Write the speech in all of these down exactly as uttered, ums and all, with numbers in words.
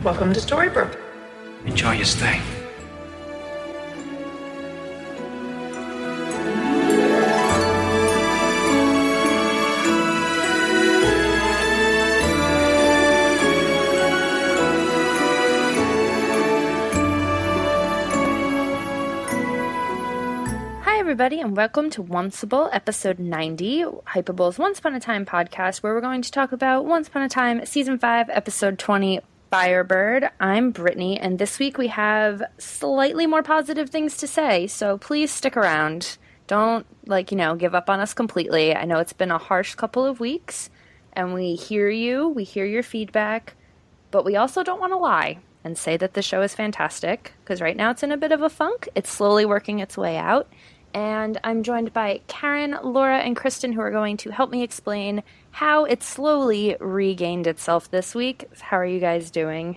Welcome to Storybrooke. Enjoy your stay. Everybody, and welcome to Onceable, episode ninety, Hypable's Once Upon a Time podcast, where we're going to talk about Once Upon a Time, season five, episode twenty, Firebird. I'm Brittany, and this week we have slightly more positive things to say, so please stick around. Don't, like, you know, give up on us completely. I know it's been a harsh couple of weeks, and we hear you, we hear your feedback, but we also don't want to lie and say that the show is fantastic, because right now it's in a bit of a funk. It's slowly working its way out. And I'm joined by Karen, Laura, and Kristen, who are going to help me explain how it slowly regained itself this week. How are you guys doing?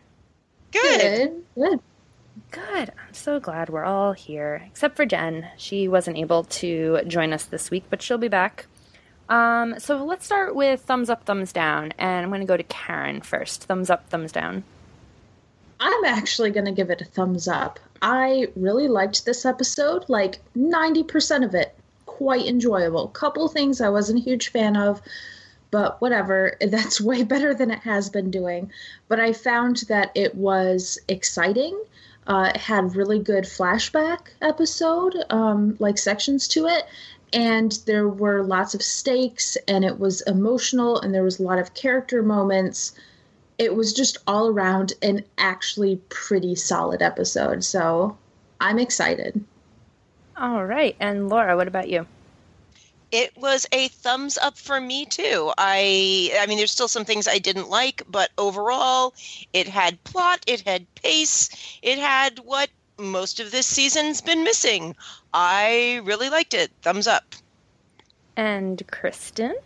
Good. Good. Good. I'm so glad we're all here, except for Jen. She wasn't able to join us this week, but she'll be back. Um, so let's start with thumbs up, thumbs down, and I'm going to go to Karen first. Thumbs up, thumbs down. I'm actually going to give it a thumbs up. I really liked this episode, like ninety percent of it, quite enjoyable. Couple things I wasn't a huge fan of, but whatever, that's way better than it has been doing. But I found that it was exciting. Uh, it had really good flashback episode, um, like sections to it, and there were lots of stakes, and it was emotional, and there was a lot of character moments. It was just all around an actually pretty solid episode, so I'm excited. All right, and Laura, what about you? It was a thumbs up for me too. I I mean, there's still some things I didn't like, but overall, it had plot, it had pace, it had what most of this season's been missing. I really liked it. Thumbs up. And Kristen?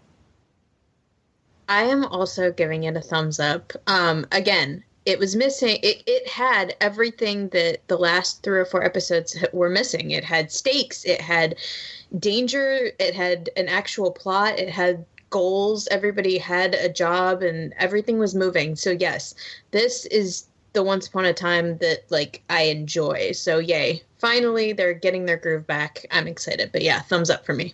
I am also giving it a thumbs up. Um, again, it was missing. It, it had everything that the last three or four episodes were missing. It had stakes. It had danger. It had an actual plot. It had goals. Everybody had a job and everything was moving. So yes, this is the Once Upon a Time that like I enjoy. So yay. Finally, they're getting their groove back. I'm excited. But yeah, thumbs up for me.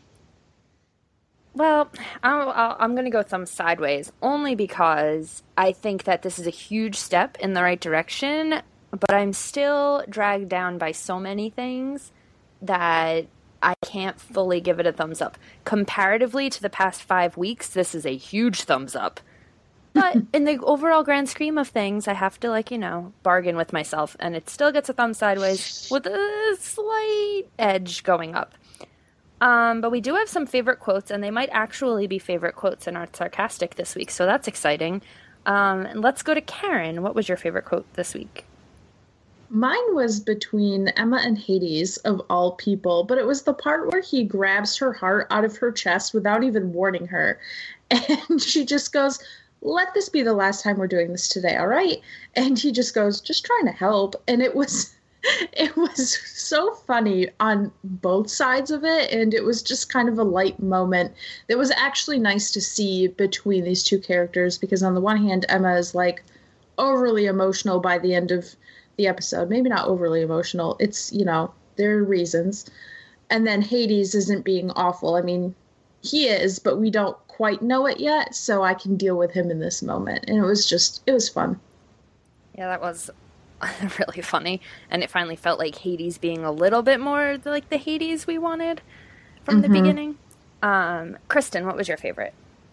Well, I'll, I'll, I'm going to go thumbs sideways, only because I think that this is a huge step in the right direction, but I'm still dragged down by so many things that I can't fully give it a thumbs up. Comparatively to the past five weeks, this is a huge thumbs up. But in the overall grand scheme of things, I have to, like, you know, bargain with myself, and it still gets a thumb sideways with a slight edge going up. Um, but we do have some favorite quotes, and they might actually be favorite quotes and aren't sarcastic this week, so that's exciting. Um, and let's go to Karen. What was your favorite quote this week? Mine was between Emma and Hades, of all people, but it was the part where he grabs her heart out of her chest without even warning her. And she just goes, "Let this be the last time we're doing this today, all right?" And he just goes, "Just trying to help." And it was... It was so funny on both sides of it, and it was just kind of a light moment that was actually nice to see between these two characters, because on the one hand, Emma is like overly emotional by the end of the episode. Maybe not overly emotional. It's, you know, there are reasons. And then Hades isn't being awful. I mean, he is, but we don't quite know it yet, so I can deal with him in this moment. And it was just, it was fun. Yeah, that was really funny, and it finally felt like Hades being a little bit more like the Hades we wanted from mm-hmm. the beginning. Um, Kristen, what was your favorite?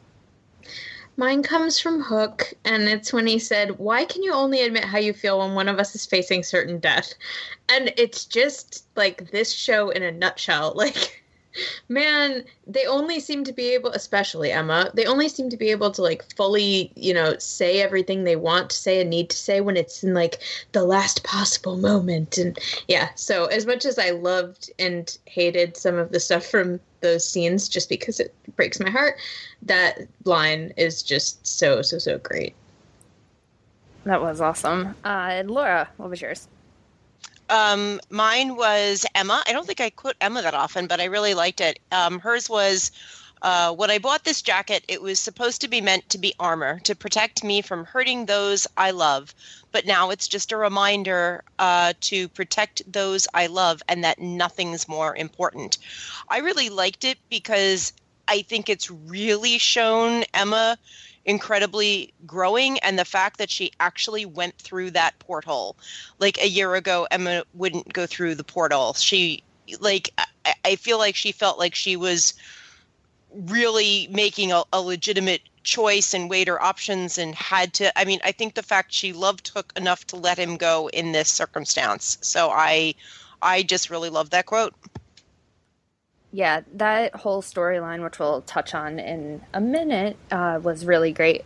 Mine comes from Hook, and it's when he said, "Why can you only admit how you feel when one of us is facing certain death?" And it's just like this show in a nutshell. Like, man, they only seem to be able, especially Emma, they only seem to be able to like fully, you know, say everything they want to say and need to say when it's in like the last possible moment. And yeah, so as much as I loved and hated some of the stuff from those scenes just because it breaks my heart, that line is just so, so, so great. That was awesome. Uh, Laura, what was yours? Um, mine was Emma. I don't think I quote Emma that often, but I really liked it. Um, hers was Uh, when I bought this jacket, it was supposed to be meant to be armor, to protect me from hurting those I love. But now it's just a reminder uh, to protect those I love and that nothing's more important. I really liked it because I think it's really shown Emma incredibly growing, and the fact that she actually went through that porthole. Like a year ago, Emma wouldn't go through the portal. She, like, I, I feel like she felt like she was really making a, a legitimate choice and weighed her options and had to, I mean, I think the fact she loved Hook enough to let him go in this circumstance. So I, I just really love that quote. Yeah, that whole storyline, which we'll touch on in a minute, uh, was really great.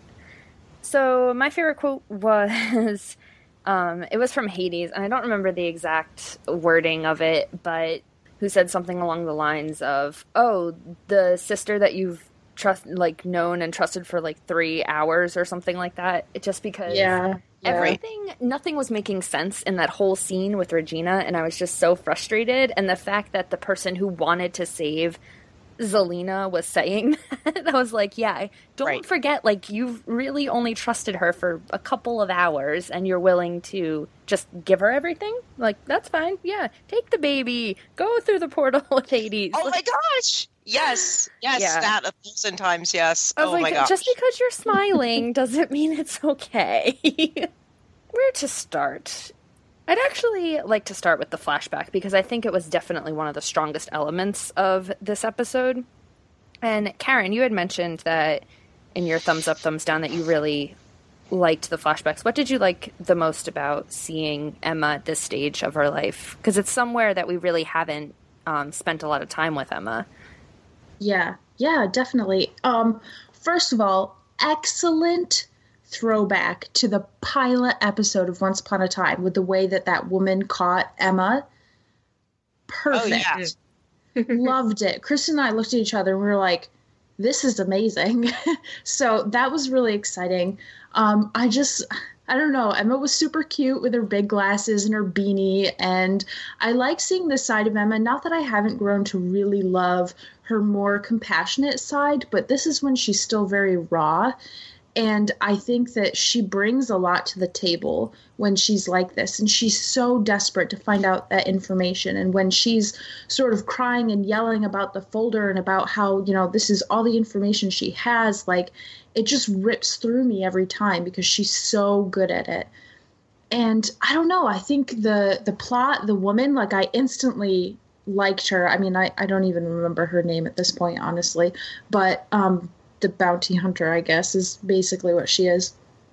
So my favorite quote was, um, it was from Hades, and I don't remember the exact wording of it, but who said something along the lines of, oh, the sister that you've trust like known and trusted for like three hours or something like that. It just because yeah, yeah. everything, nothing was making sense in that whole scene with Regina, and I was just so frustrated. And the fact that the person who wanted to save Zelena was saying that, I was like, yeah, don't right. forget, like, you've really only trusted her for a couple of hours and you're willing to just give her everything? Like, that's fine. Yeah, take the baby. Go through the portal with Hades. Oh my gosh! Yes, yes, Yeah. that a thousand times, yes. I was Oh like, my gosh. just because you're smiling doesn't mean it's okay. Where to start? I'd actually like to start with the flashback because I think it was definitely one of the strongest elements of this episode. And Karen, you had mentioned that in your thumbs up, thumbs down that you really liked the flashbacks. What did you like the most about seeing Emma at this stage of her life? Because it's somewhere that we really haven't um, spent a lot of time with Emma. Yeah, yeah, definitely. Um, first of all, excellent throwback to the pilot episode of Once Upon a Time with the way that that woman caught Emma. Perfect. Oh, yeah. Loved it. Kristen and I looked at each other and we were like, this is amazing. So that was really exciting. Um, I just, I don't know. Emma was super cute with her big glasses and her beanie. And I like seeing this side of Emma. Not that I haven't grown to really love her more compassionate side, but this is when she's still very raw. And I think that she brings a lot to the table when she's like this. And she's so desperate to find out that information. And when she's sort of crying and yelling about the folder and about how, you know, this is all the information she has, like, it just rips through me every time because she's so good at it. And I don't know, I think the the plot, the woman, like, I instantly liked her. I mean, I, I don't even remember her name at this point, honestly. But, um... the bounty hunter, I guess, is basically what she is.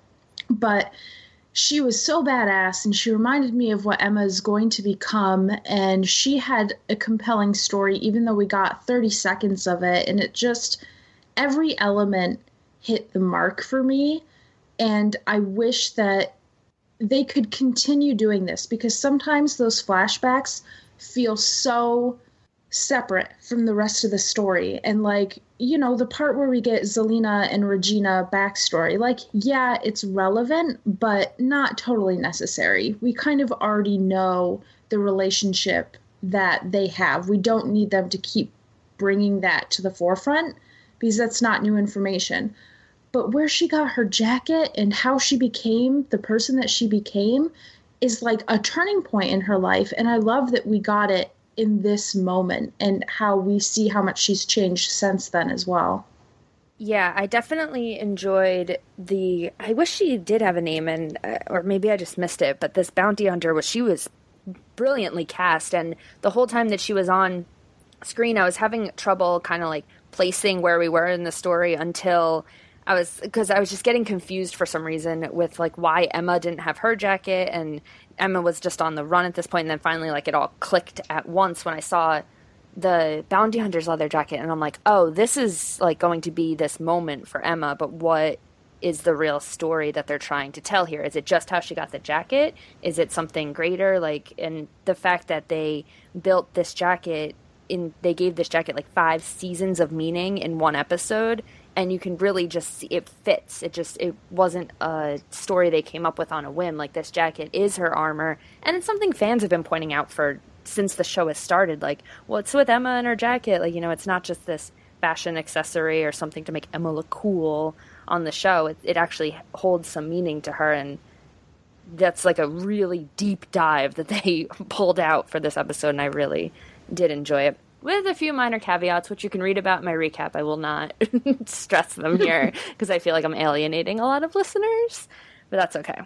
But she was so badass, and she reminded me of what Emma is going to become, and she had a compelling story, even though we got thirty seconds of it, and it just, every element hit the mark for me, and I wish that they could continue doing this, because sometimes those flashbacks feel so separate from the rest of the story. And, like, you know, the part where we get Zelena and Regina backstory, like, yeah, it's relevant, but not totally necessary. We kind of already know the relationship that they have. We don't need them to keep bringing that to the forefront because that's not new information. But where she got her jacket and how she became the person that she became is like a turning point in her life. And I love that we got it in this moment and how we see how much she's changed since then as well. Yeah, I definitely enjoyed the, I wish she did have a name, and uh, or maybe I just missed it, but this bounty hunter was, she was brilliantly cast, and the whole time that she was on screen, I was having trouble kind of like placing where we were in the story until I was, because I was just getting confused for some reason with like why Emma didn't have her jacket, and Emma was just on the run at this point, and then finally like it all clicked at once when I saw the bounty hunter's leather jacket, and I'm like, oh, this is like going to be this moment for Emma, but what is the real story that they're trying to tell here? Is it just how she got the jacket? Is it something greater? Like, and the fact that they built this jacket in, they gave this jacket like five seasons of meaning in one episode, and you can really just see it fits. It just, it wasn't a story they came up with on a whim. Like, this jacket is her armor, and it's something fans have been pointing out for since the show has started. Like, what's with Emma and her jacket? Like, you know, it's not just this fashion accessory or something to make Emma look cool on the show. It, it actually holds some meaning to her, and that's like a really deep dive that they pulled out for this episode, and I really did enjoy it. With a few minor caveats, which you can read about in my recap. I will not stress them here because I feel like I'm alienating a lot of listeners, but that's okay.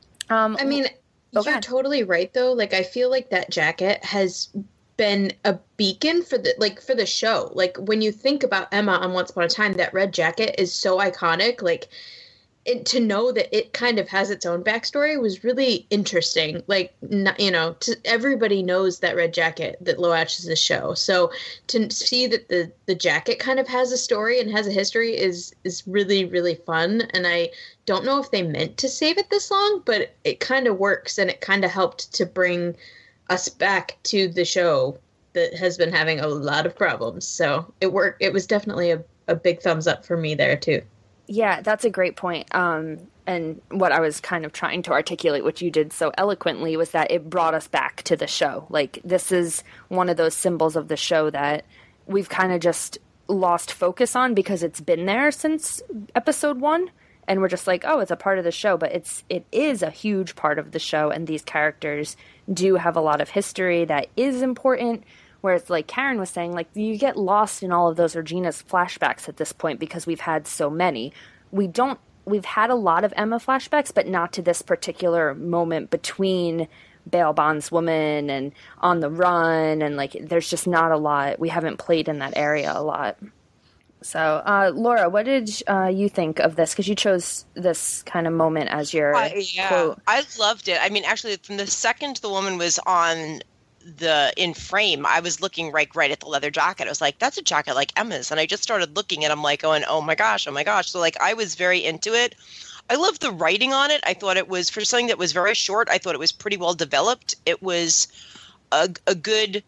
Um, I mean, oh, you're totally right, though. Like, I feel like that jacket has been a beacon for the like for the show. Like, when you think about Emma on Once Upon a Time, that red jacket is so iconic. Like, it, to know that it kind of has its own backstory was really interesting. Like, not, you know, to, everybody knows that red jacket that Loach is a show. So to see that the the jacket kind of has a story and has a history is is really, really fun. And I don't know if they meant to save it this long, but it kind of works, and it kind of helped to bring us back to the show that has been having a lot of problems. So it worked. It was definitely a, a big thumbs up for me there too. Yeah, that's a great point. Um, and what I was kind of trying to articulate, what you did so eloquently, was that it brought us back to the show. Like, this is one of those symbols of the show that we've kind of just lost focus on because it's been there since episode one. And we're just like, oh, it's a part of the show. But it's it is a huge part of the show. And these characters do have a lot of history that is important. Whereas, like Karen was saying, like, you get lost in all of those Regina's flashbacks at this point because we've had so many. We don't, we've had a lot of Emma flashbacks, but not to this particular moment between bail bondswoman and On the Run. And, like, there's just not a lot. We haven't played in that area a lot. So, uh, Laura, what did uh, you think of this? Because you chose this kind of moment as your uh, yeah, quote. I loved it. I mean, actually, from the second the woman was on the in frame, I was looking right right at the leather jacket. I was like, that's a jacket like Emma's. And I just started looking and I'm like going, oh my gosh, oh my gosh. So like I was very into it. I loved the writing on it. I thought it was, for something that was very short, I thought it was pretty well developed. It was a, a good,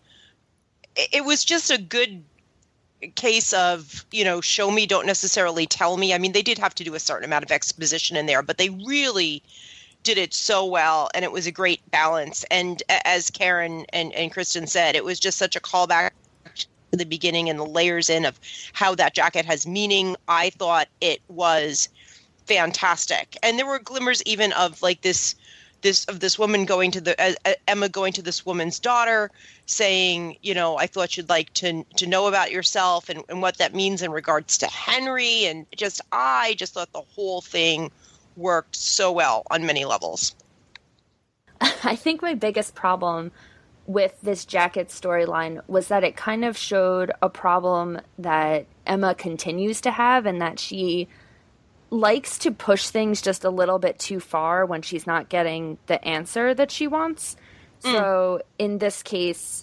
it was just a good case of, you know, show me, don't necessarily tell me. I mean, they did have to do a certain amount of exposition in there, but they really did it so well, and it was a great balance. And as Karen and, and Kristen said, it was just such a callback to the beginning and the layers in of how that jacket has meaning. I thought it was fantastic. And there were glimmers even of like this, this of this woman going to the, uh, Emma going to this woman's daughter saying, you know, I thought you'd like to to know about yourself and, and what that means in regards to Henry. And just, I just thought the whole thing worked so well on many levels. I think my biggest problem with this jacket storyline was that it kind of showed a problem that Emma continues to have, and that she likes to push things just a little bit too far when she's not getting the answer that she wants. Mm. So in this case,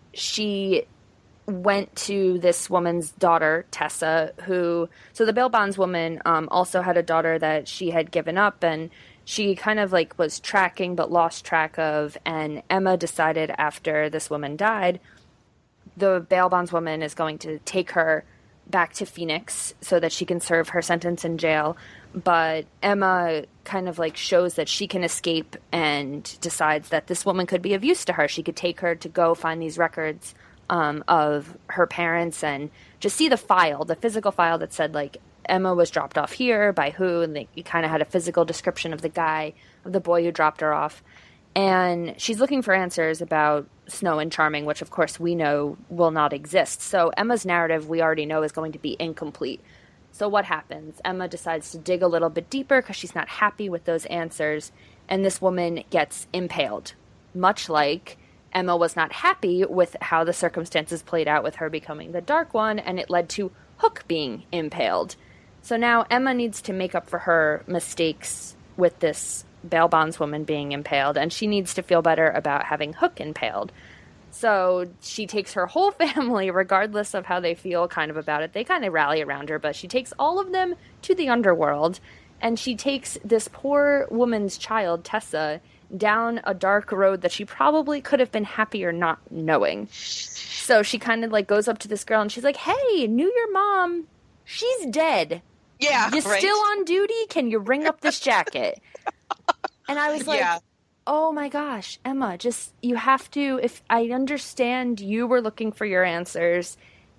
she went to this woman's daughter, Tessa, who, so the bail bondswoman um, also had a daughter that she had given up, and she kind of like was tracking but lost track of, and Emma decided after this woman died, the bail bondswoman is going to take her back to Phoenix so that she can serve her sentence in jail. But Emma kind of like shows that she can escape and decides that this woman could be of use to her. She could take her to go find these records Um, of her parents and just see the file, the physical file that said, like, Emma was dropped off here by who, and they kind of had a physical description of the guy, of the boy who dropped her off. And she's looking for answers about Snow and Charming, which, of course, we know will not exist. So Emma's narrative, we already know, is going to be incomplete. So what happens? Emma decides to dig a little bit deeper because she's not happy with those answers, and this woman gets impaled, much like Emma was not happy with how the circumstances played out with her becoming the Dark One, and it led to Hook being impaled. So now Emma needs to make up for her mistakes with this bail bondswoman being impaled, and she needs to feel better about having Hook impaled. So she takes her whole family, regardless of how they feel kind of about it. They kind of rally around her, but she takes all of them to the underworld, and she takes this poor woman's child, Tessa, down a dark road that she probably could have been happier not knowing. So she kind of like goes up to this girl and she's like, hey, knew your mom. She's dead. Yeah, You right? still on duty? Can you ring up this jacket? And I was like, yeah. Oh my gosh, Emma, just, you have to, if I understand you were looking for your answers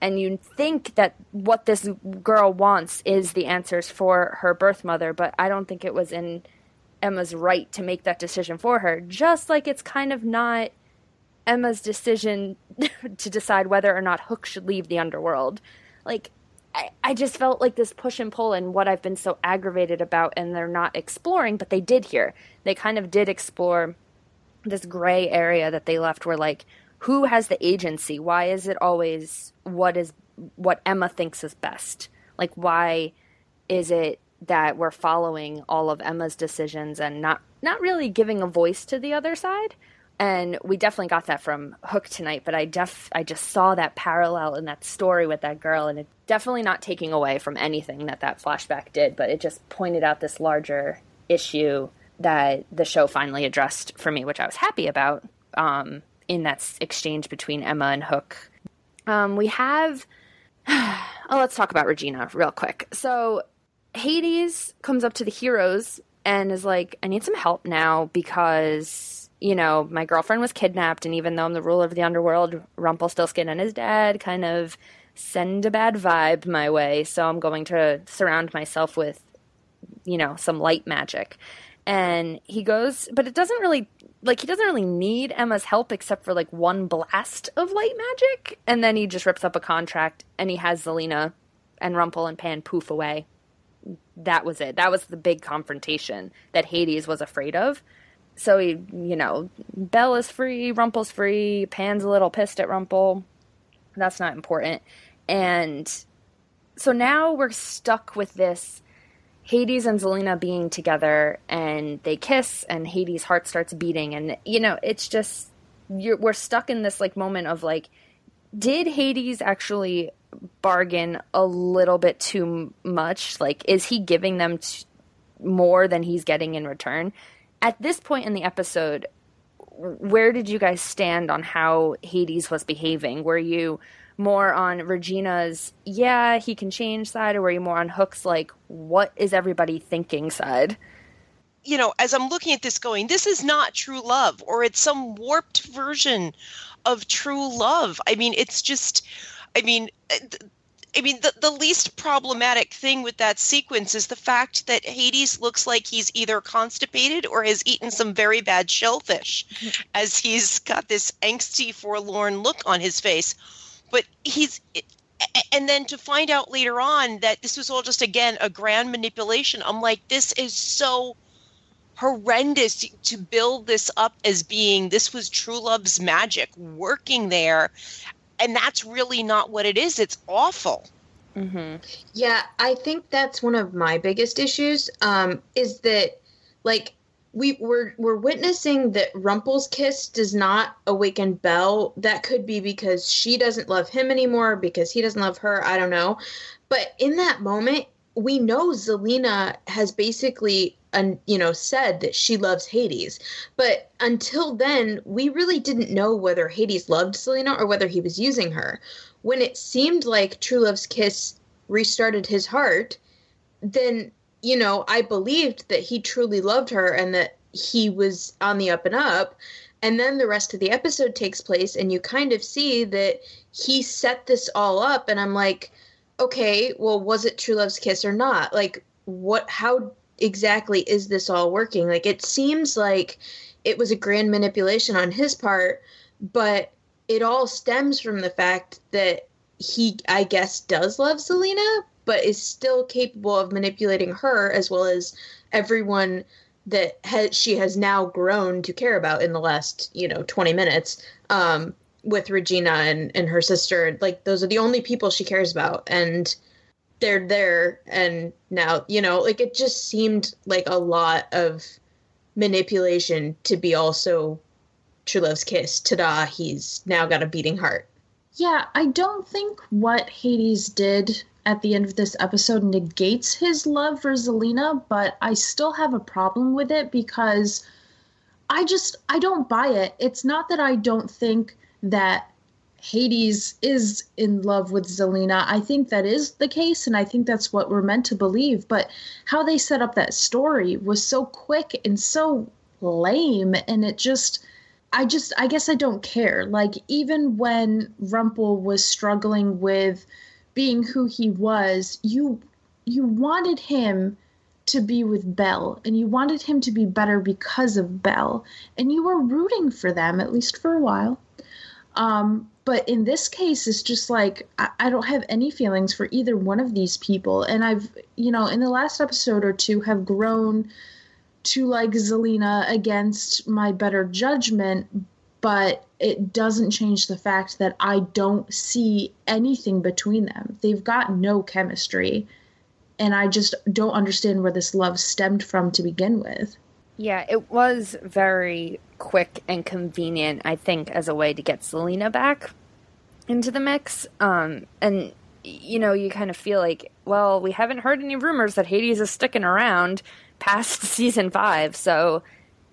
And you think that what this girl wants is the answers for her birth mother, but I don't think it was in Emma's right to make that decision for her. Just like it's kind of not Emma's decision to decide whether or not Hook should leave the underworld. Like, I, I just felt like this push and pull and what I've been so aggravated about, and they're not exploring, but they did here. They kind of did explore this gray area that they left where, like, who has the agency? Why is it always what is what Emma thinks is best? Like, why is it that we're following all of Emma's decisions and not, not really giving a voice to the other side? And we definitely got that from Hook tonight, but I def I just saw that parallel in that story with that girl, and it definitely not taking away from anything that that flashback did, but it just pointed out this larger issue that the show finally addressed for me, which I was happy about. Um, in that exchange between Emma and Hook. Um, we have... oh, let's talk about Regina real quick. So Hades comes up to the heroes and is like, I need some help now because, you know, my girlfriend was kidnapped, and even though I'm the ruler of the underworld, Rumpelstiltskin and his dad kind of send a bad vibe my way, so I'm going to surround myself with, you know, some light magic. And he goes, but it doesn't really... Like, he doesn't really need Emma's help except for, like, one blast of light magic. And then he just rips up a contract, and he has Zelena and Rumpel and Pan poof away. That was it. That was the big confrontation that Hades was afraid of. So, he, you know, Belle is free, Rumpel's free, Pan's a little pissed at Rumpel. That's not important. And so now we're stuck with this Hades and Zelena being together, and they kiss, and Hades' heart starts beating, and, you know, it's just, you're, we're stuck in this, like, moment of, like, did Hades actually bargain a little bit too much? Like, is he giving them t- more than he's getting in return? At this point in the episode, where did you guys stand on how Hades was behaving? Were you more on Regina's, yeah, he can change side, or were you more on Hook's, like, what is everybody thinking side? You know, as I'm looking at this going, this is not true love, or it's some warped version of true love. I mean, it's just, I mean, I mean, the, the least problematic thing with that sequence is the fact that Hades looks like he's either constipated or has eaten some very bad shellfish, mm-hmm. as he's got this angsty, forlorn look on his face. But he's, and then to find out later on that this was all just, again, a grand manipulation. I'm like, this is so horrendous to build this up as being, this was true love's magic working there. And that's really not what it is. It's awful. Mm-hmm. Yeah, I think that's one of my biggest issues, um, is that, like, We, we're, we're witnessing that Rumpel's kiss does not awaken Belle. That could be because she doesn't love him anymore, because he doesn't love her. I don't know. But in that moment, we know Zelena has basically, uh, you know, said that she loves Hades. But until then, we really didn't know whether Hades loved Zelena or whether he was using her. When it seemed like True Love's kiss restarted his heart, then, you know, I believed that he truly loved her and that he was on the up and up. And then the rest of the episode takes place, and you kind of see that he set this all up. And I'm like, okay, well, was it True Love's kiss or not? Like, what, how exactly is this all working? Like, it seems like it was a grand manipulation on his part, but it all stems from the fact that he, I guess, does love Zelena, but is still capable of manipulating her as well as everyone that has, she has now grown to care about in the last, you know, twenty minutes, um, with Regina and, and her sister. Like, those are the only people she cares about, and they're there. And now, you know, like, it just seemed like a lot of manipulation to be also True Love's kiss. Ta-da, he's now got a beating heart. Yeah, I don't think what Hades did at the end of this episode negates his love for Zelena, but I still have a problem with it because I just, I don't buy it. It's not that I don't think that Hades is in love with Zelena. I think that is the case, and I think that's what we're meant to believe, but how they set up that story was so quick and so lame, and it just, I just, I guess I don't care. Like, even when Rumpel was struggling with being who he was, you, you wanted him to be with Belle, and you wanted him to be better because of Belle, and you were rooting for them, at least for a while. Um, but in this case, it's just like, I, I don't have any feelings for either one of these people. And I've, you know, in the last episode or two have grown to like Zelena against my better judgment, but it doesn't change the fact that I don't see anything between them. They've got no chemistry, and I just don't understand where this love stemmed from to begin with. Yeah, it was very quick and convenient, I think, as a way to get Zelena back into the mix. Um, and, you know, you kind of feel like, well, we haven't heard any rumors that Hades is sticking around past season five, so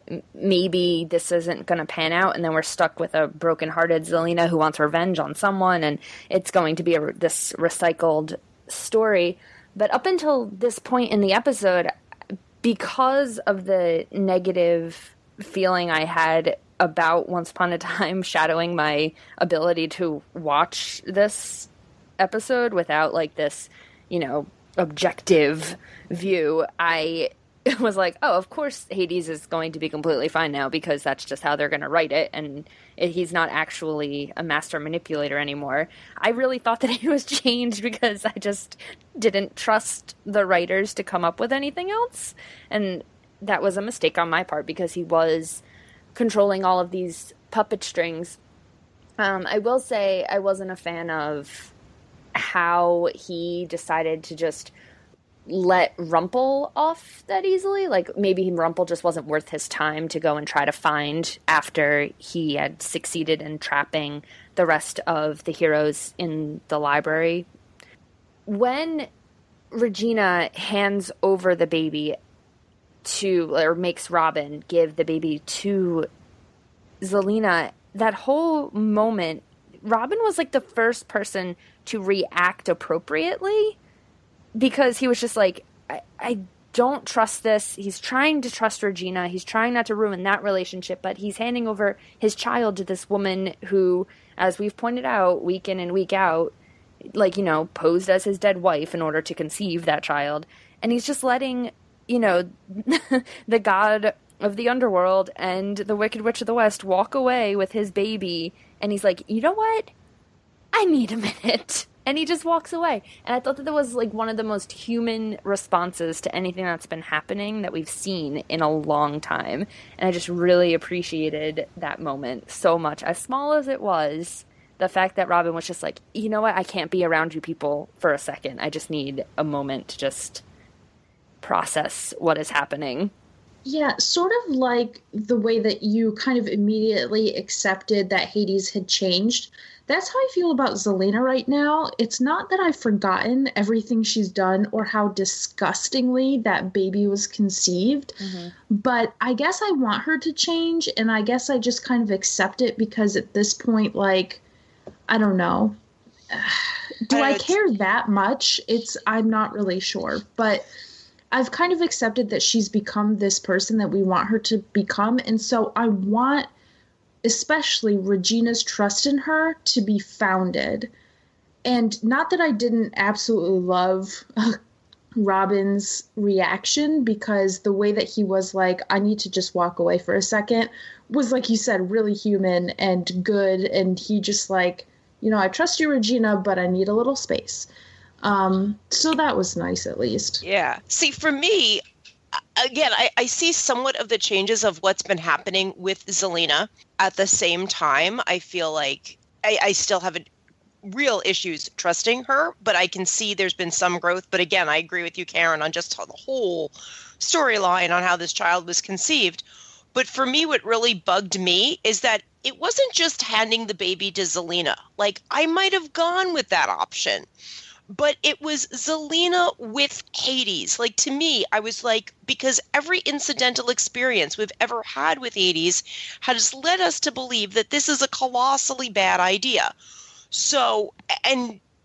maybe this isn't going to pan out, and then we're stuck with a broken-hearted Zelena who wants revenge on someone, and it's going to be a, this recycled story. But up until this point in the episode, because of the negative feeling I had about Once Upon a Time shadowing my ability to watch this episode without, like, this, you know, objective view, I was like, oh, of course Hades is going to be completely fine now, because that's just how they're going to write it, and it, he's not actually a master manipulator anymore. I really thought that he was changed because I just didn't trust the writers to come up with anything else, and that was a mistake on my part, because he was controlling all of these puppet strings. Um, I will say I wasn't a fan of how he decided to just let Rumpel off that easily. Like, maybe Rumpel just wasn't worth his time to go and try to find after he had succeeded in trapping the rest of the heroes in the library. When Regina hands over the baby to, or makes Robin give the baby to Zelena, that whole moment, Robin was like the first person to react appropriately, because he was just like, I, I don't trust this. He's trying to trust Regina. He's trying not to ruin that relationship, but he's handing over his child to this woman who, as we've pointed out, week in and week out, like, you know, posed as his dead wife in order to conceive that child. And he's just letting, you know, the god of the underworld and the Wicked Witch of the West walk away with his baby. And he's like, you know what? I need a minute. And he just walks away. And I thought that that was like one of the most human responses to anything that's been happening that we've seen in a long time. And I just really appreciated that moment so much. As small as it was, the fact that Robin was just like, you know what? I can't be around you people for a second. I just need a moment to just process what is happening. Yeah, sort of like the way that you kind of immediately accepted that Hades had changed. That's how I feel about Zelena right now. It's not that I've forgotten everything she's done or how disgustingly that baby was conceived, mm-hmm. but I guess I want her to change, and I guess I just kind of accept it, because at this point, like, I don't know. Do I, I care that much? It's I'm not really sure, but I've kind of accepted that she's become this person that we want her to become, and so I want especially Regina's trust in her to be founded. And not that I didn't absolutely love uh, Robin's reaction, because the way that he was like, I need to just walk away for a second, was, like you said, really human and good. And he just like, you know, I trust you, Regina, but I need a little space. Um, so that was nice, at least. Yeah. See, for me, again, I, I see somewhat of the changes of what's been happening with Zelena. At the same time, I feel like I, I still have a, real issues trusting her, but I can see there's been some growth. But again, I agree with you, Karen, on just the whole storyline on how this child was conceived. But for me, what really bugged me is that it wasn't just handing the baby to Zelena. Like, I might have gone with that option. But it was Zelena with Hades. Like, to me, I was like, because every incidental experience we've ever had with Hades has led us to believe that this is a colossally bad idea. So, and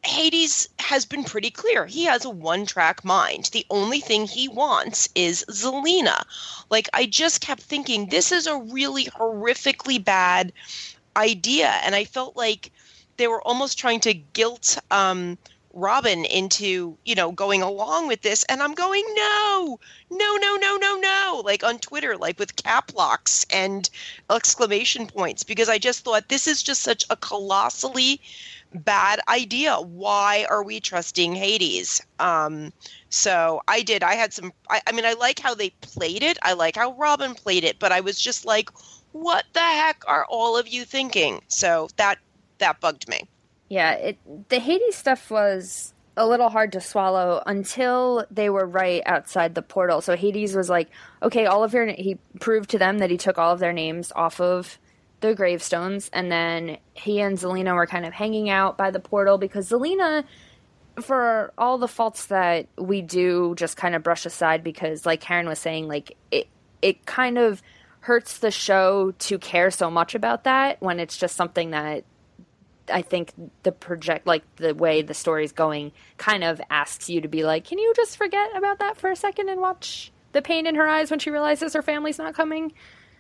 Hades has been pretty clear. He has a one-track mind. The only thing he wants is Zelena. Like, I just kept thinking, this is a really horrifically bad idea. And I felt like they were almost trying to guilt um, Robin into, you know, going along with this. And I'm going, no, no, no, no, no, no. Like on Twitter, like with cap locks and exclamation points, because I just thought this is just such a colossally bad idea. Why are we trusting Hades? Um, so I did. I had some, I, I mean, I like how they played it. I like how Robin played it, but I was just like, what the heck are all of you thinking? So that, that bugged me. Yeah, it, the Hades stuff was a little hard to swallow until they were right outside the portal. So Hades was like, okay, all of your, he proved to them that he took all of their names off of the gravestones, and then he and Zelena were kind of hanging out by the portal because Zelena, for all the faults that we do just kind of brush aside, because like Karen was saying, like it it kind of hurts the show to care so much about that when it's just something that I think the project, like the way the story's going, kind of asks you to be like, can you just forget about that for a second and watch the pain in her eyes when she realizes her family's not coming?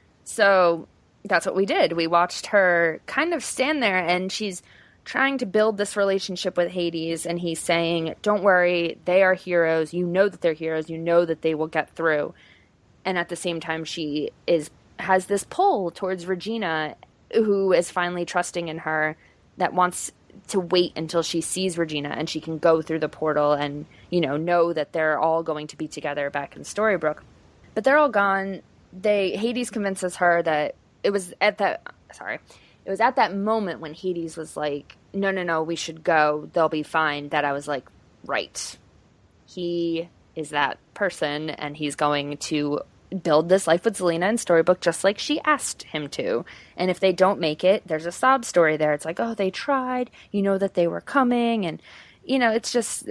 So that's what we did. We watched her kind of stand there, and she's trying to build this relationship with Hades, and he's saying, don't worry, they are heroes. You know that they're heroes. You know that they will get through. And at the same time, she is has this pull towards Regina, who is finally trusting in her, that wants to wait until she sees Regina and she can go through the portal and, you know, know that they're all going to be together back in Storybrooke. But they're all gone. They Hades convinces her that it was at that, sorry, it was at that moment when Hades was like, no, no, no, we should go. They'll be fine. That I was like, right. He is that person, and he's going to build this life with Zelena in Storybrooke just like she asked him to. And if they don't make it, there's a sob story there. It's like, oh, they tried. You know that they were coming. And, you know, it's just,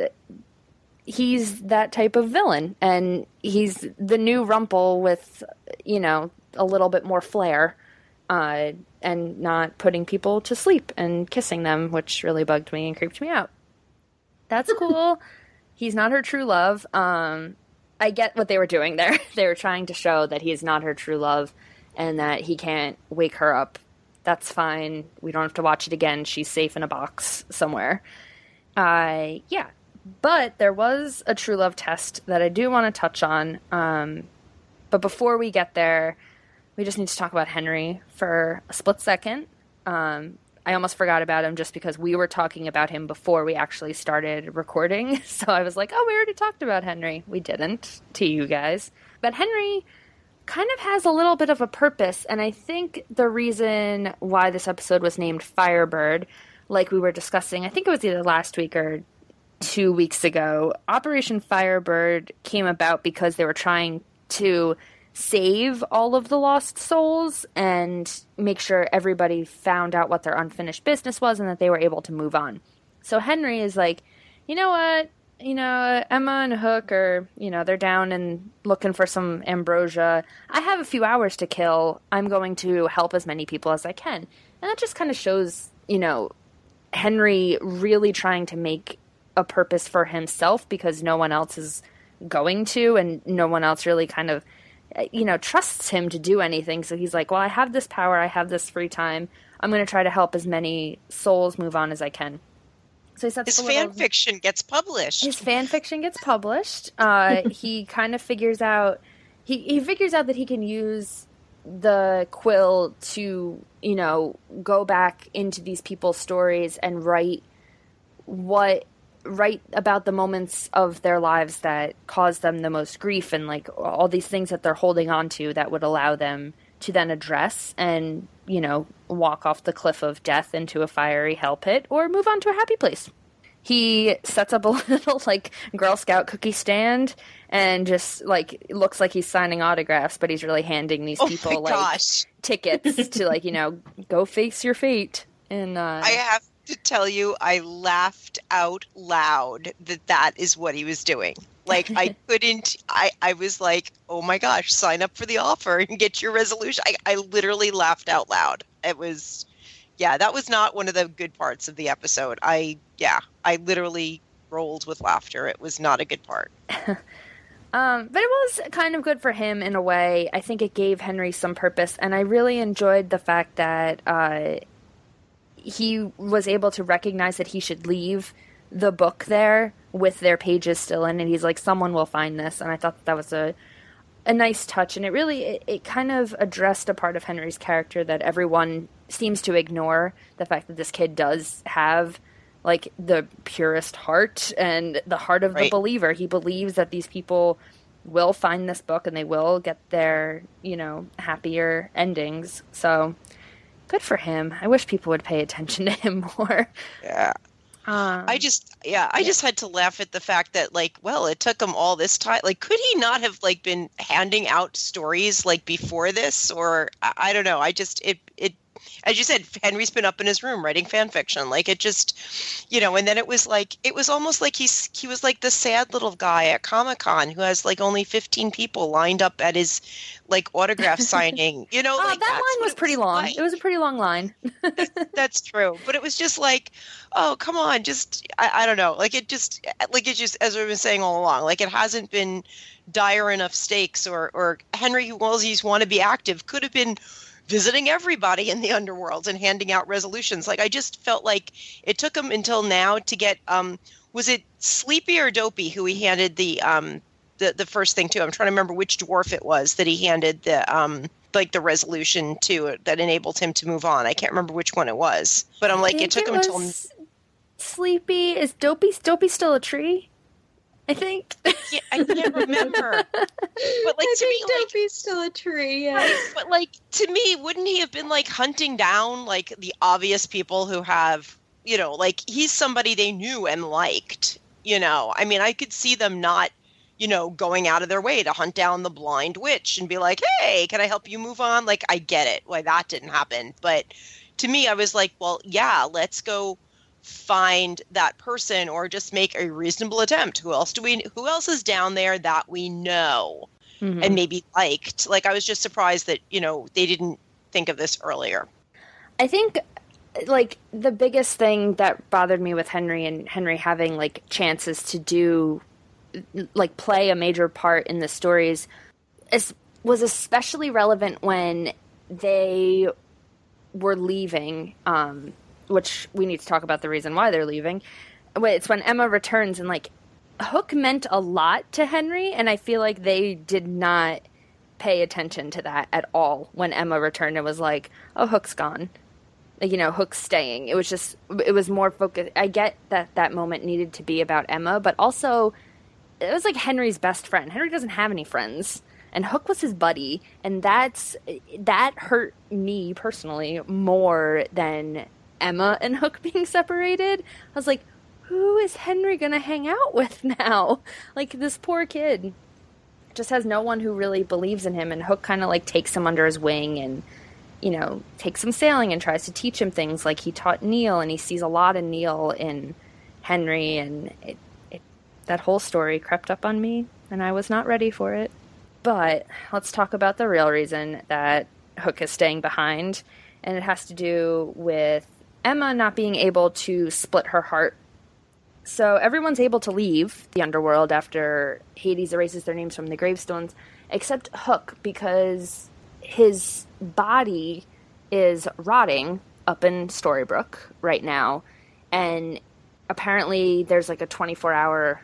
he's that type of villain. And he's the new Rumple with, you know, a little bit more flair. Uh, and not putting people to sleep and kissing them, which really bugged me and creeped me out. That's cool. He's not her true love. Um, I get what they were doing there. They were trying to show that he is not her true love and that he can't wake her up. That's fine. We don't have to watch it again. She's safe in a box somewhere. Uh, yeah. But there was a true love test that I do want to touch on. Um, but before we get there, we just need to talk about Henry for a split second. Um, I almost forgot about him just because we were talking about him before we actually started recording. So I was like, oh, we already talked about Henry. We didn't, to you guys. But Henry kind of has a little bit of a purpose. And I think the reason why this episode was named Firebird, like we were discussing, I think it was either last week or two weeks ago, Operation Firebird came about because they were trying to save all of the lost souls and make sure everybody found out what their unfinished business was and that they were able to move on. So Henry is like, you know what, you know, Emma and Hook are, you know, they're down and looking for some ambrosia. I have a few hours to kill. I'm going to help as many people as I can. And that just kind of shows, you know, Henry really trying to make a purpose for himself because no one else is going to, and no one else really kind of, you know, trusts him to do anything. So he's like, well, I have this power. I have this free time. I'm going to try to help as many souls move on as I can. So he sets his little, fan fiction gets published. His fan fiction gets published. Uh, he kind of figures out, he, he figures out that he can use the quill to, you know, go back into these people's stories and write what write about the moments of their lives that caused them the most grief and like all these things that they're holding on to that would allow them to then address and, you know, walk off the cliff of death into a fiery hell pit or move on to a happy place. He sets up a little like Girl Scout cookie stand and just like looks like he's signing autographs, but he's really handing these people oh like gosh. tickets to like, you know, go face your fate. And uh, I have to tell you, I laughed out loud that that is what he was doing. Like, I couldn't, I, I was like, oh my gosh, sign up for the offer and get your resolution. I, I literally laughed out loud. It was, yeah, that was not one of the good parts of the episode. I, yeah, I literally rolled with laughter. It was not a good part. um, but it was kind of good for him in a way. I think it gave Henry some purpose, and I really enjoyed the fact that uh, he was able to recognize that he should leave the book there with their pages still in, and he's like, someone will find this, and I thought that, that was a a nice touch, and it really, it, it kind of addressed a part of Henry's character that everyone seems to ignore, the fact that this kid does have, like, the purest heart, and the heart of right. the believer. He believes that these people will find this book, and they will get their, you know, happier endings, so good for him. I wish people would pay attention to him more. Yeah. Um, I just, yeah, I yeah. just had to laugh at the fact that, like, well, it took him all this time. Like, could he not have, like, been handing out stories, like, before this? Or, I, I don't know. I just, it, it, as you said, Henry's been up in his room writing fan fiction. Like, it just, you know, and then it was like, it was almost like he's, he was like the sad little guy at Comic-Con who has, like, only fifteen people lined up at his, like, autograph signing. You know, uh, like, that line was pretty was long. Like. It was a pretty long line. That's true. But it was just like, oh, come on, just, I, I don't know. Like, it just, like, it just, as we've been saying all along, like, it hasn't been dire enough stakes, or, or Henry Woolsey's want to be active could have been visiting everybody in the underworld and handing out resolutions. Like, I just felt like it took him until now to get, um, was it Sleepy or Dopey who he handed the, um, the, the first thing to? I'm trying to remember which dwarf it was that he handed the, um, like the resolution to that enabled him to move on. I can't remember which one it was, but I'm like, it took it him until Sleepy. Is Dopey Dopey still a tree? I think. Yeah, I can't remember. But like I to think me, Dopey's like, still a tree. Yeah. Right, but like to me, wouldn't he have been like hunting down like the obvious people who have, you know, like he's somebody they knew and liked. You know, I mean, I could see them not, you know, going out of their way to hunt down the blind witch and be like, hey, can I help you move on? Like, I get it why that didn't happen. But to me, I was like, well, yeah, let's go find that person or just make a reasonable attempt. Who else do we, who else is down there that we know mm-hmm. and maybe liked? Like, I was just surprised that, you know, they didn't think of this earlier. I think, like, the biggest thing that bothered me with Henry and Henry having, like, chances to do, like, play a major part in the stories is, was especially relevant when they were leaving, um, which we need to talk about the reason why they're leaving. It's when Emma returns, and, like, Hook meant a lot to Henry, and I feel like they did not pay attention to that at all when Emma returned and was like, oh, Hook's gone. You know, Hook's staying. It was just, it was more focused. I get that that moment needed to be about Emma, but also it was like Henry's best friend. Henry doesn't have any friends, and Hook was his buddy, and that's, that hurt me personally more than Emma and Hook being separated. I was like, who is Henry gonna hang out with now? Like, this poor kid just has no one who really believes in him, and Hook kind of, like, takes him under his wing and, you know, takes him sailing and tries to teach him things like he taught Neil, and he sees a lot of Neil in Henry, and it, it that whole story crept up on me, and I was not ready for it. But let's talk about the real reason that Hook is staying behind, and it has to do with Emma not being able to split her heart. So everyone's able to leave the underworld after Hades erases their names from the gravestones, except Hook, because his body is rotting up in Storybrooke right now, and apparently there's like a twenty-four hour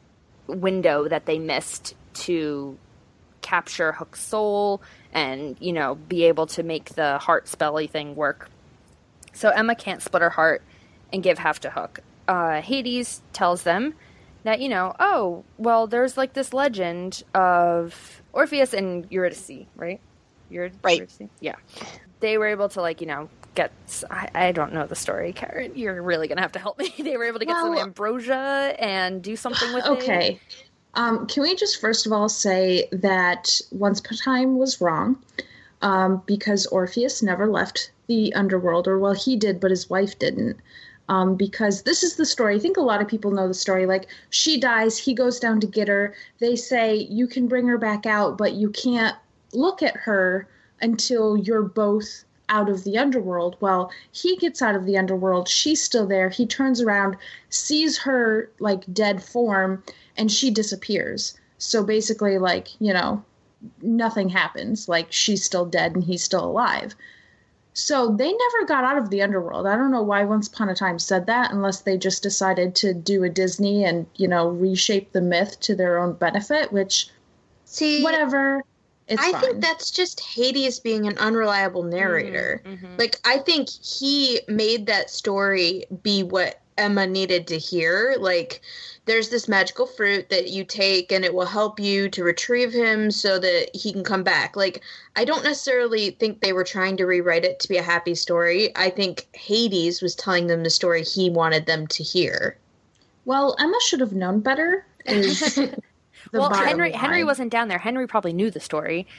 window that they missed to capture Hook's soul and, you know, be able to make the heart spelly thing work. So Emma can't split her heart and give half to Hook. Uh, Hades tells them that, you know, oh, well, there's like this legend of Orpheus and Eurydice, right? Eurydice? Right. Eurydice? Yeah. They were able to, like, you know, get, I, I don't know the story, Karen. You're really going to have to help me. They were able to get well, some ambrosia and do something with okay. it. Okay. Um, can we just first of all say that Once Upon a Time was wrong, um, because Orpheus never left the underworld, or well, he did, but his wife didn't. Um, because this is the story. I think a lot of people know the story. Like, she dies, he goes down to get her. They say, you can bring her back out, but you can't look at her until you're both out of the underworld. Well, he gets out of the underworld. She's still there. He turns around, sees her like dead form, and she disappears. So basically, like, you know, nothing happens. Like, she's still dead and he's still alive. So they never got out of the underworld. I don't know why Once Upon a Time said that, unless they just decided to do a Disney and, you know, reshape the myth to their own benefit, which, see, whatever. It's I fine. think that's just Hades being an unreliable narrator. Mm-hmm, mm-hmm. Like, I think he made that story be what Emma needed to hear. Like, there's this magical fruit that you take and it will help you to retrieve him so that he can come back. Like, I don't necessarily think they were trying to rewrite it to be a happy story. I think Hades was telling them the story he wanted them to hear. Well, Emma should have known better. Is well, Henry line. Henry wasn't down there. Henry probably knew the story.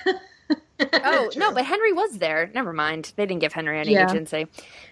oh, no, but Henry was there. Never mind. They didn't give Henry any yeah. agency.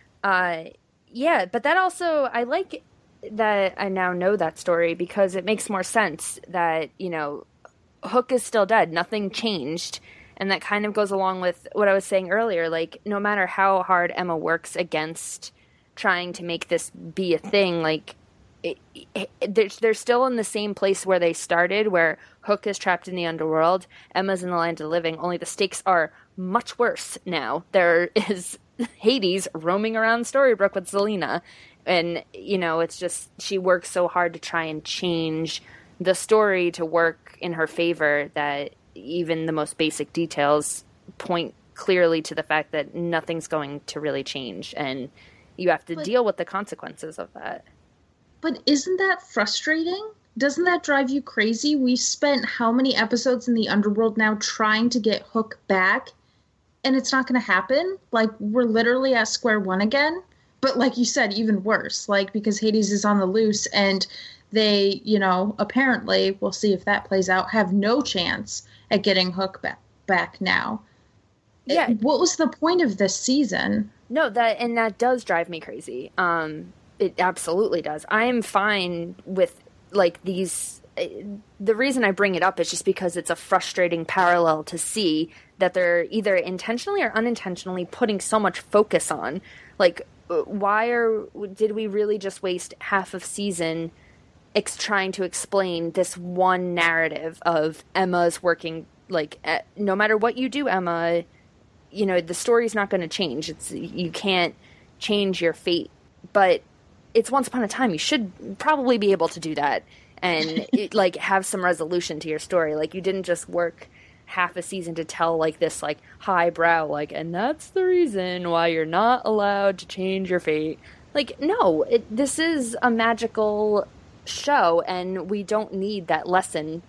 Uh, yeah, but that also, I like that I now know that story because it makes more sense that, you know, Hook is still dead. Nothing changed. And that kind of goes along with what I was saying earlier. Like, no matter how hard Emma works against trying to make this be a thing, like, It, it, they're, they're still in the same place where they started, where Hook is trapped in the underworld, Emma's in the land of the living, only the stakes are much worse now. There is Hades roaming around Storybrooke with Zelena, and, you know, it's just, she works so hard to try and change the story to work in her favor that even the most basic details point clearly to the fact that nothing's going to really change, and you have to but- deal with the consequences of that. But isn't that frustrating? Doesn't that drive you crazy? We've spent how many episodes in the underworld now trying to get Hook back, and it's not going to happen? Like, we're literally at square one again? But like you said, even worse. Like, because Hades is on the loose, and they, you know, apparently, we'll see if that plays out, have no chance at getting Hook back, back now. Yeah. It, what was the point of this season? No, that and that does drive me crazy. Um... It absolutely does. I am fine with, like, these... The reason I bring it up is just because it's a frustrating parallel to see that they're either intentionally or unintentionally putting so much focus on. Like, why are... Did we really just waste half of season ex- trying to explain this one narrative of Emma's working... Like, no matter what you do, Emma, you know, the story's not going to change. It's you can't change your fate. But... It's Once Upon a Time. You should probably be able to do that and it, like have some resolution to your story. Like, you didn't just work half a season to tell like this like highbrow like, and that's the reason why you're not allowed to change your fate. Like, no, it, this is a magical show, and we don't need that lesson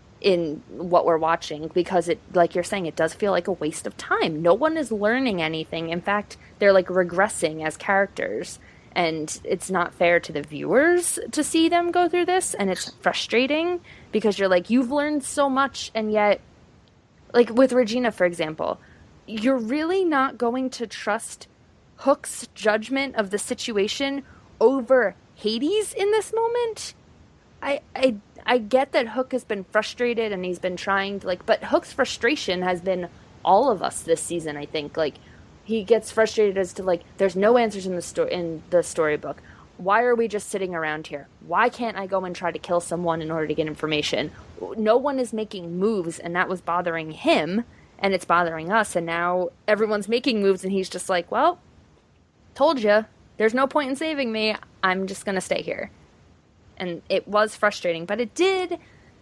in what we're watching because it, like you're saying, it does feel like a waste of time. No one is learning anything. In fact, they're like regressing as characters. And it's not fair to the viewers to see them go through this. And it's frustrating because you're like, you've learned so much. And yet, like with Regina, for example, you're really not going to trust Hook's judgment of the situation over Hades in this moment. I, I, I get that Hook has been frustrated and he's been trying to like, but Hook's frustration has been all of us this season, I think. Like, he gets frustrated as to, like, there's no answers in the sto- in the storybook. Why are we just sitting around here? Why can't I go and try to kill someone in order to get information? No one is making moves, and that was bothering him, and it's bothering us, and now everyone's making moves, and he's just like, well, told you. There's no point in saving me. I'm just going to stay here. And it was frustrating, but it did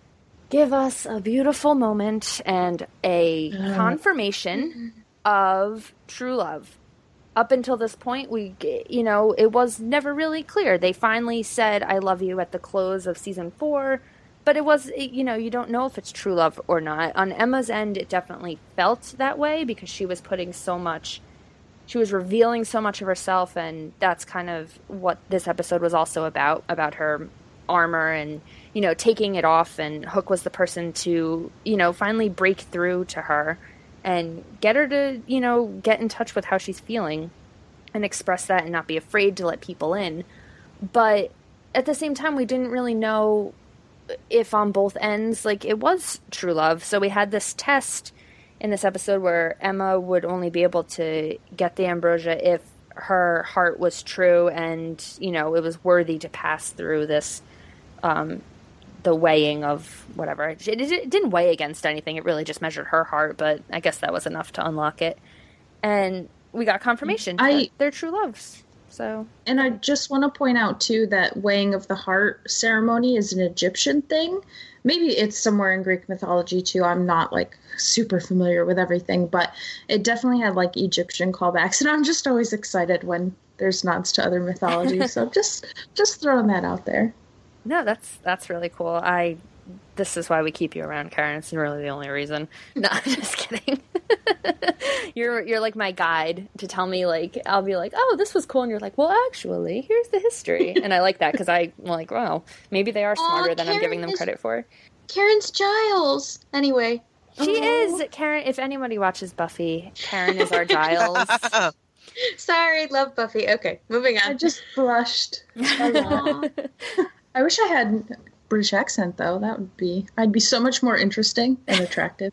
give us a beautiful moment and a uh. confirmation of true love. Up until this point, we, you know, it was never really clear. They finally said, I love you at the close of season four, but it was, you know, you don't know if it's true love or not. On Emma's end, it definitely felt that way because she was putting so much, she was revealing so much of herself, and that's kind of what this episode was also about, about her armor and, you know, taking it off, and Hook was the person to, you know, finally break through to her and get her to, you know, get in touch with how she's feeling and express that and not be afraid to let people in. But at the same time, we didn't really know if on both ends, like, it was true love. So we had this test in this episode where Emma would only be able to get the ambrosia if her heart was true and, you know, it was worthy to pass through this, um, the weighing of whatever. It, it, it didn't weigh against anything. It really just measured her heart, but I guess that was enough to unlock it. And we got confirmation I, that they're true loves. So, and I just want to point out, too, that weighing of the heart ceremony is an Egyptian thing. Maybe it's somewhere in Greek mythology, too. I'm not, like, super familiar with everything, but it definitely had, like, Egyptian callbacks. And I'm just always excited when there's nods to other mythology. So just just throwing that out there. No, that's that's really cool. I this is why we keep you around, Karen. It's really the only reason. No, I'm just kidding. you're you're like my guide to tell me, like, I'll be like, oh, this was cool, and you're like, well, actually, here's the history. And I like that because I'm like, wow, maybe they are smarter Aw, than Karen I'm giving them is- credit for. Karen's Giles. Anyway. She Oh. is Karen. If anybody watches Buffy, Karen is our Giles. Sorry, love Buffy. Okay, moving on. I just blushed. Aw. I wish I had a British accent, though. That would be... I'd be so much more interesting and attractive.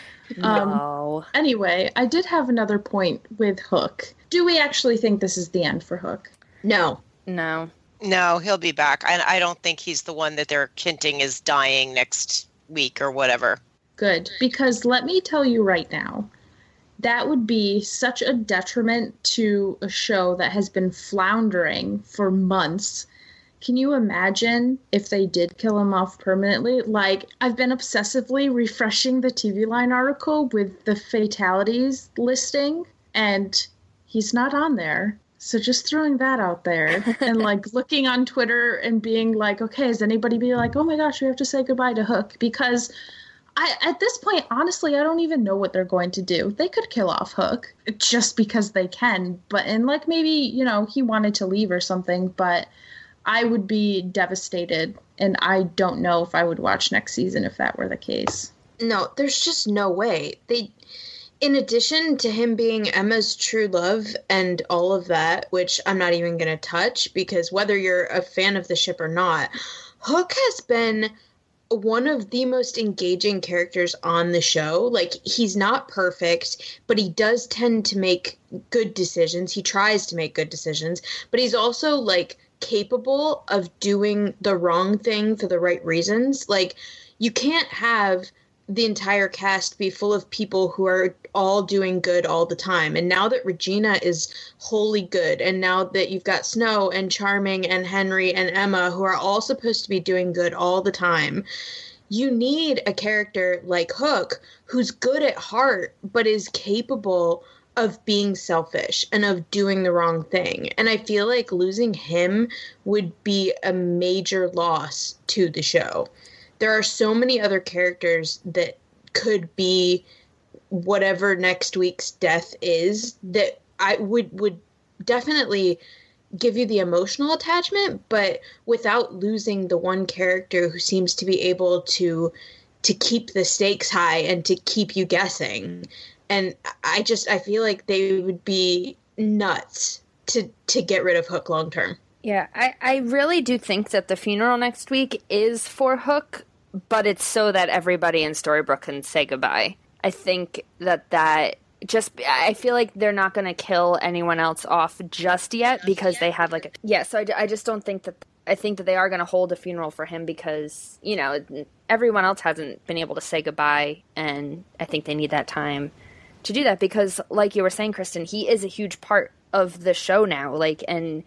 Um, No. Anyway, I did have another point with Hook. Do we actually think this is the end for Hook? No. No. No, he'll be back. I, I don't think he's the one that they're hinting is dying next week or whatever. Good. Because let me tell you right now, that would be such a detriment to a show that has been floundering for months. Can you imagine if they did kill him off permanently? Like, I've been obsessively refreshing the T V Line article with the fatalities listing, and he's not on there. So just throwing that out there and, like, looking on Twitter and being like, okay, is anybody be like, oh my gosh, we have to say goodbye to Hook? Because I, at this point, honestly, I don't even know what they're going to do. They could kill off Hook just because they can, but, and, like, maybe, you know, he wanted to leave or something, but I would be devastated, and I don't know if I would watch next season if that were the case. No, there's just no way. They, in addition to him being Emma's true love and all of that, which I'm not even going to touch, because whether you're a fan of the ship or not, Hook has been one of the most engaging characters on the show. Like, he's not perfect, but he does tend to make good decisions. He tries to make good decisions, but he's also, like, capable of doing the wrong thing for the right reasons. Like, you can't have the entire cast be full of people who are all doing good all the time. And now that Regina is wholly good, and now that you've got Snow and Charming and Henry and Emma who are all supposed to be doing good all the time, you need a character like Hook who's good at heart but is capable of being selfish and of doing the wrong thing. And I feel like losing him would be a major loss to the show. There are so many other characters that could be whatever next week's death is that I would would definitely give you the emotional attachment, but without losing the one character who seems to be able to to keep the stakes high and to keep you guessing. And I just, I feel like they would be nuts to, to get rid of Hook long term. Yeah, I, I really do think that the funeral next week is for Hook, but it's so that everybody in Storybrooke can say goodbye. I think that that just, I feel like they're not going to kill anyone else off just yet because they have like a, yeah, so I, I just don't think that, I think that they are going to hold a funeral for him because, you know, everyone else hasn't been able to say goodbye, and I think they need that time to do that because, like you were saying, Kristen, he is a huge part of the show now, like, and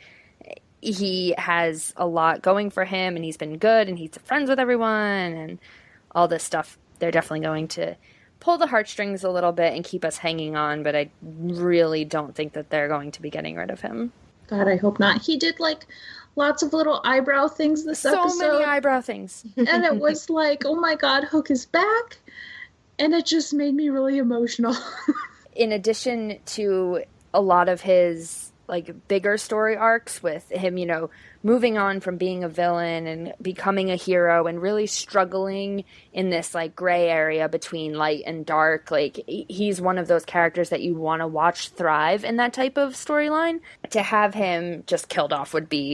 he has a lot going for him, and he's been good, and he's friends with everyone, and all this stuff. They're definitely going to pull the heartstrings a little bit and keep us hanging on, but I really don't think that they're going to be getting rid of him. God, I hope not. He did, like, lots of little eyebrow things this so episode. So many eyebrow things. And it was like, oh my God, Hook is back. And it just made me really emotional. In addition to a lot of his, like, bigger story arcs with him, you know, moving on from being a villain and becoming a hero and really struggling in this, like, gray area between light and dark, like, he's one of those characters that you want to watch thrive in that type of storyline. To have him just killed off would be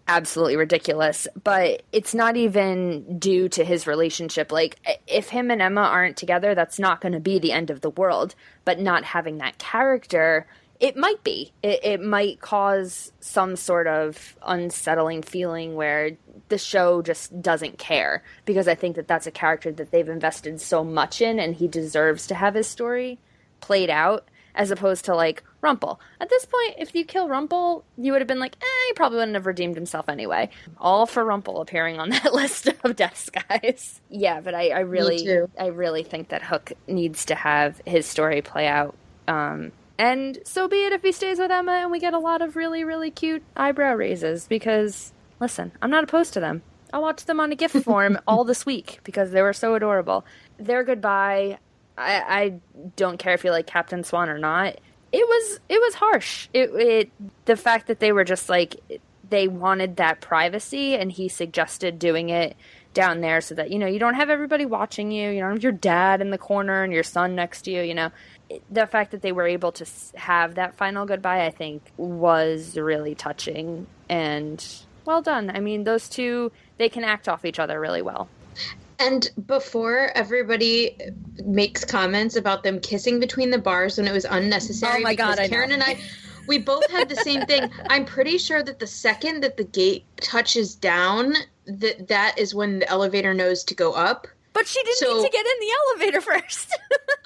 absolutely ridiculous. But it's not even due to his relationship. Like, if him and Emma aren't together, that's not going to be the end of the world. But not having that character, it might be. It, it might cause some sort of unsettling feeling where the show just doesn't care. Because I think that that's a character that they've invested so much in, and he deserves to have his story played out, as opposed to, like, Rumple. At this point, if you kill Rumple, you would have been like, eh, he probably wouldn't have redeemed himself anyway. All for Rumple appearing on that list of deaths, guys. Yeah, but I, I really, I really think that Hook needs to have his story play out. Um, and so be it if he stays with Emma and we get a lot of really, really cute eyebrow raises, because, listen, I'm not opposed to them. I'll watch them on a GIF form all this week because they were so adorable. Their goodbye, I, I don't care if you like Captain Swan or not. It was it was harsh. It, it the fact that they were just like, they wanted that privacy, and he suggested doing it down there so that, you know, you don't have everybody watching you. You don't have your dad in the corner and your son next to you. You know, the fact that they were able to have that final goodbye, I think, was really touching and well done. I mean, those two, they can act off each other really well. And before everybody makes comments about them kissing between the bars when it was unnecessary, oh my because God, I Karen know. and I, we both had the same thing. I'm pretty sure that the second that the gate touches down, that that is when the elevator knows to go up. But she didn't So, need to get in the elevator first.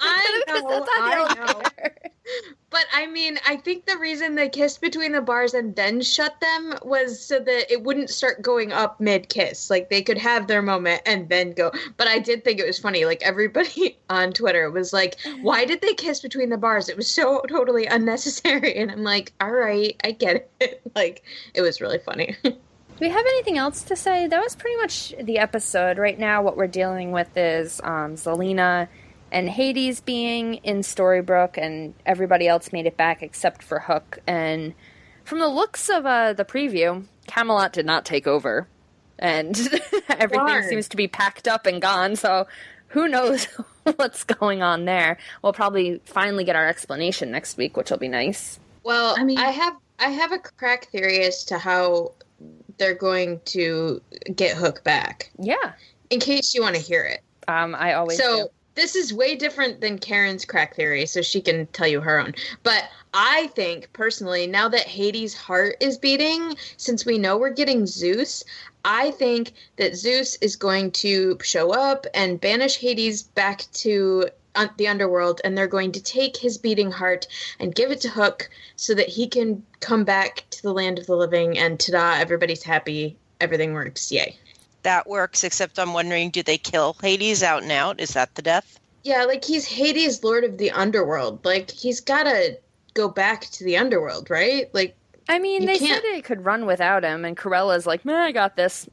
I know, That's not the I elevator. know. But I mean, I think the reason they kissed between the bars and then shut them was so that it wouldn't start going up mid-kiss. Like, they could have their moment and then go. But I did think it was funny. Like, everybody on Twitter was like, why did they kiss between the bars? It was so totally unnecessary. And I'm like, all right, I get it. Like, it was really funny. Do we have anything else to say? That was pretty much the episode. Right now, what we're dealing with is um, Zelena and Hades being in Storybrooke, and everybody else made it back except for Hook. And from the looks of uh, the preview, Camelot did not take over. And everything Darn. seems to be packed up and gone, so who knows what's going on there. We'll probably finally get our explanation next week, which will be nice. Well, I mean- I have I have a crack theory as to how they're going to get Hook back, Yeah. in case you want to hear it. Um, I always So do. this is way different than Karen's crack theory, so she can tell you her own. But I think, personally, now that Hades' heart is beating, since we know we're getting Zeus, I think that Zeus is going to show up and banish Hades back to uh, the underworld, and they're going to take his beating heart and give it to Hook so that he can come back to the land of the living, and ta-da, everybody's happy, everything works, yay. That works, except I'm wondering, do they kill Hades out and out? Is that the death? Yeah, like, he's Hades, Lord of the Underworld. Like, he's gotta go back to the underworld, right? Like, I mean, you they can't- said it could run without him, and Corella's like, man, I got this.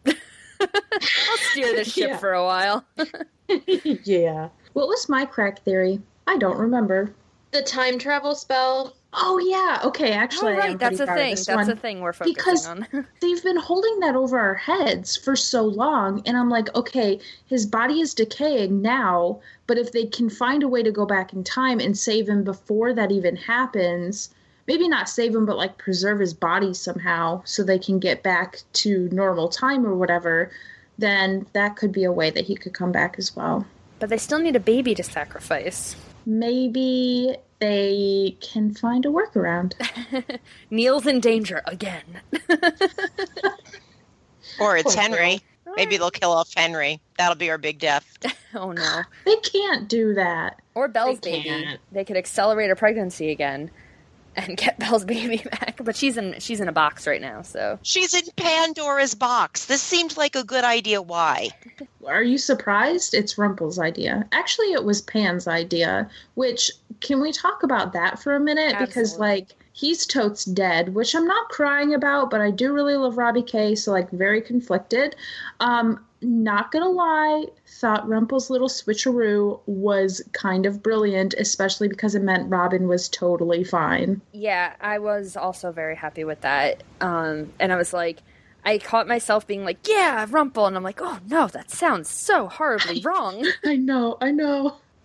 I'll steer this ship Yeah. for a while. yeah. What was my crack theory? I don't remember. The time travel spell. Oh, yeah. Okay, actually, Oh, I right, am that's pretty a proud of thing. this That's one. a thing we're focusing Because- on. They've been holding that over our heads for so long, and I'm like, okay, his body is decaying now, but if they can find a way to go back in time and save him before that even happens, maybe not save him, but like preserve his body somehow so they can get back to normal time or whatever, then that could be a way that he could come back as well. But they still need a baby to sacrifice. Maybe they can find a workaround. Neil's in danger again. Or it's Poor Henry. Maybe they'll kill off Henry. That'll be our big death. Oh no. They can't do that. Or Belle's They baby. can't. They could accelerate a pregnancy again and get Belle's baby back. But she's in she's in a box right now, so She's in Pandora's box. This seemed like a good idea. Why? Are you surprised? It's Rumple's idea. Actually, it was Pan's idea, which, can we talk about that for a minute? Because, Absolutely. like, he's totes dead, which I'm not crying about, but I do really love Robbie Kay, so, like, very conflicted. Um, not gonna lie, thought Rumple's little switcheroo was kind of brilliant, especially because it meant Robin was totally fine. yeah, I was also very happy with that. Um, and I was like, I caught myself being like, yeah, Rumple, and I'm like, oh no, that sounds so horribly wrong. I know, I know.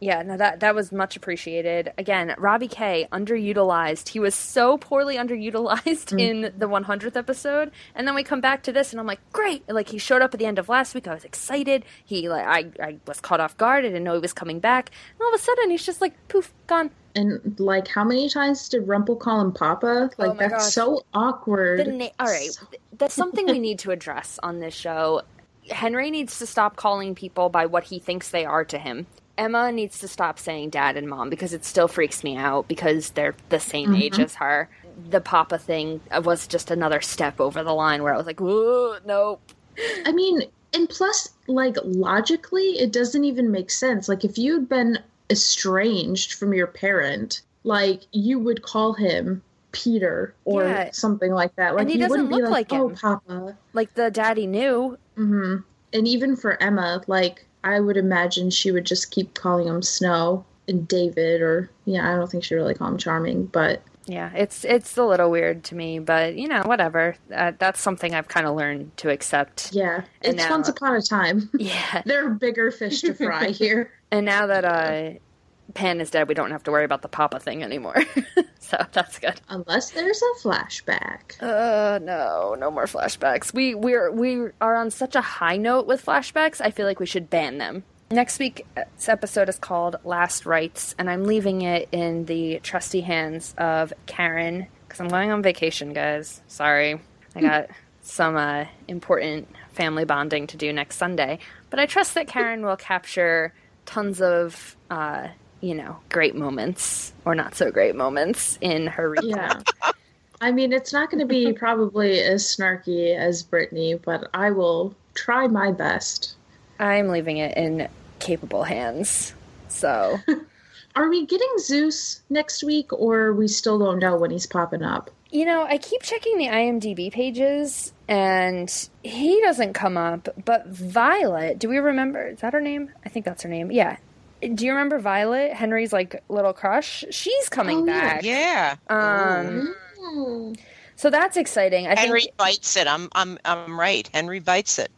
Yeah, no, that that was much appreciated. Again, Robbie K, underutilized. He was so poorly underutilized mm. in the one hundredth episode, and then we come back to this, and I'm like, great! Like, he showed up at the end of last week. I was excited. He, like, I, I was caught off guard. I didn't know he was coming back. And all of a sudden, he's just like, poof, gone. And, like, how many times did Rumpel call him Papa? Like, oh that's gosh. so awkward. Na- all right, so- that's something we need to address on this show. Henry needs to stop calling people by what he thinks they are to him. Emma needs to stop saying dad and mom because it still freaks me out because they're the same mm-hmm. age as her. The Papa thing was just another step over the line where I was like, whoa, nope. I mean, and plus, like, logically, it doesn't even make sense. Like, if you'd been estranged from your parent, like, you would call him Peter or yeah. something like that. Like, and he you doesn't wouldn't look be like, like oh, him. Papa. Like the daddy knew. Mm-hmm. And even for Emma, like, I would imagine she would just keep calling him Snow and David, or, yeah, I don't think she really called him Charming, but... Yeah, it's it's a little weird to me, but, you know, whatever. Uh, that's something I've kind of learned to accept. Yeah, and it's now, once upon a time. Yeah. There are bigger fish to fry here. And now that uh, Pan is dead, we don't have to worry about the Papa thing anymore. So that's good. Unless there's a flashback. Uh, no, no more flashbacks. We we're we are on such a high note with flashbacks. I feel like we should ban them. Next week's episode is called Last Rites, and I'm leaving it in the trusty hands of Karen because I'm going on vacation, guys. Sorry, I got some uh, important family bonding to do next Sunday, but I trust that Karen will capture tons of. Uh, you know, great moments or not so great moments in her recap. Yeah. I mean, it's not going to be probably as snarky as Brittany, but I will try my best. I'm leaving it in capable hands. So. Are we getting Zeus next week, or we still don't know when he's popping up? You know, I keep checking the I M D B pages, and he doesn't come up, but Violet, do we remember? Is that her name? I think that's her name. Yeah. Do you remember Violet, Henry's, like, little crush? She's coming oh, back. Yeah. Um, mm. So that's exciting. I Henry think... bites it. I'm I'm I'm right. Henry bites it.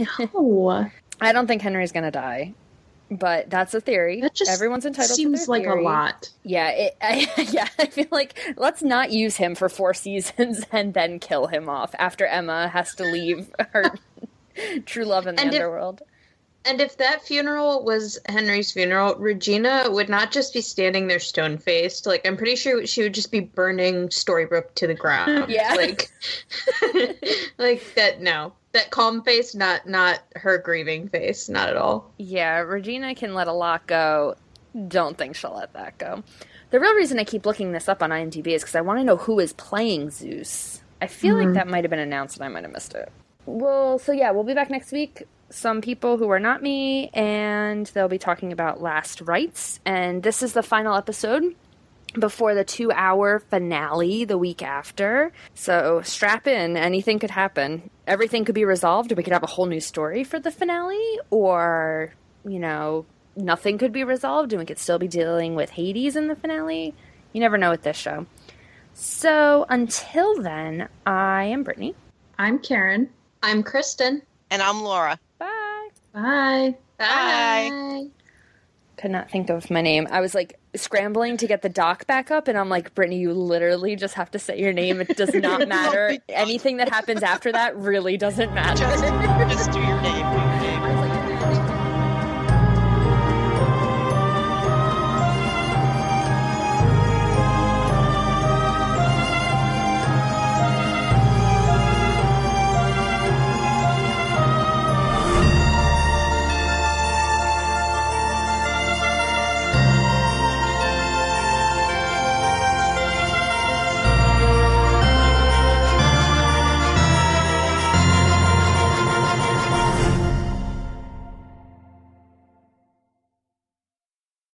Oh. I don't think Henry's gonna die, but that's a theory. That just Everyone's entitled seems to their like theory. a lot. Yeah, it, I, yeah. I feel like let's not use him for four seasons and then kill him off after Emma has to leave her true love in the and underworld. If- And if that funeral was Henry's funeral, Regina would not just be standing there stone-faced. Like, I'm pretty sure she would just be burning Storybrooke to the ground. Yeah. Like, like that, no. That calm face, not not her grieving face. Not at all. Yeah, Regina can let a lot go. Don't think she'll let that go. The real reason I keep looking this up on I M D B is because I want to know who is playing Zeus. I feel mm-hmm. like that might have been announced and I might have missed it. Well, so yeah, we'll be back next week. Some people who are not me, and they'll be talking about Last Rites. And this is the final episode before the two-hour finale the week after. So strap in. Anything could happen. Everything could be resolved, or we could have a whole new story for the finale, or, you know, nothing could be resolved, and we could still be dealing with Hades in the finale. You never know with this show. So until then, I am Brittany. I'm Karen. I'm Kristen. And I'm Laura. Bye. Bye. Bye. Bye. Could not think of my name. I was like scrambling to get the doc back up, and I'm like, Brittany, you literally just have to say your name. It does not matter. Anything that happens after that really doesn't matter. Just, just do your name.